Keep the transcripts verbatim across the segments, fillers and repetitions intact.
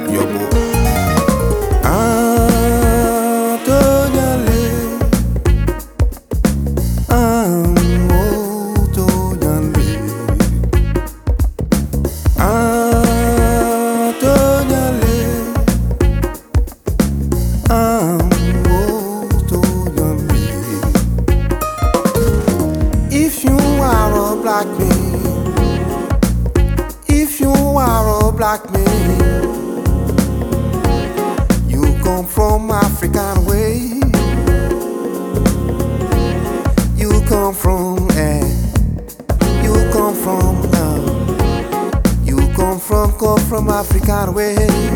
Yobo. Antonyale, Antonyale, Antonyale, Antonyale. If you are a black man, if you are a black man, you come from African way. You come from, eh, you come from, uh, you come from, come from African way.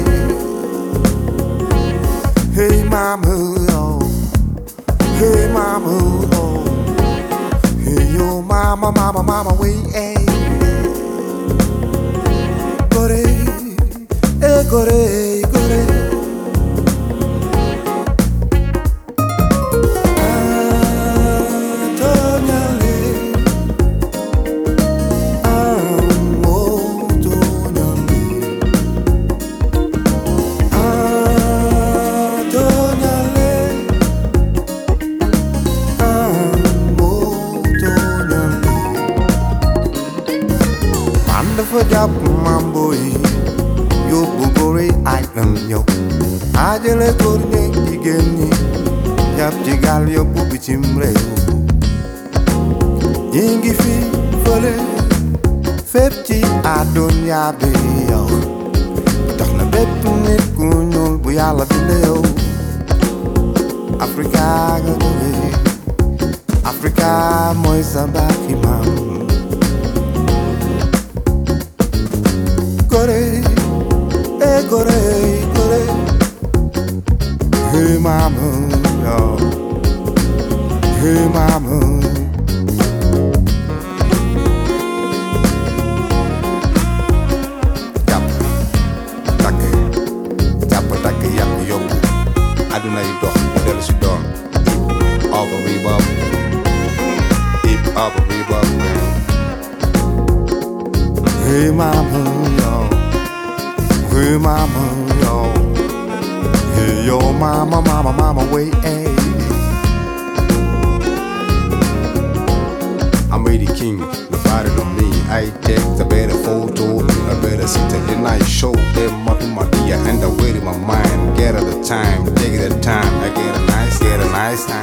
Hey mama, oh, hey mama, oh, hey yo mama, mama, mama way, eh. Gore, eh, gore, gore. Dafa mambo yi yóbbu góor yi ay nam ñëw ajale góor ñeeg jigéen ñi jàpp ci gaal yóbbu bitim réew ñi ngi fi fële fépp ci àdduna bi yow tax na bépp nit ku ñuul bu yàlla binde yow Afrika nga jóge Afrika mooy sa bàkki maam. Gore, eh, gore, gore. Hey mama, oh. Hey mama. Jàpp takk jàpp takk yàpp yóbbu àdduna yi dox mu dellu si doon hip hop rebop hip hop rebop man. Hey mama, yo. Hey mama, yo. Hey yo mama, mama, mama, wait, hey. I'm really king, nobody know me. I take the better photo, a better seat, then I show them up in my ear and the way in my mind. Get at the time, take the time, I get a nice, get a nice time.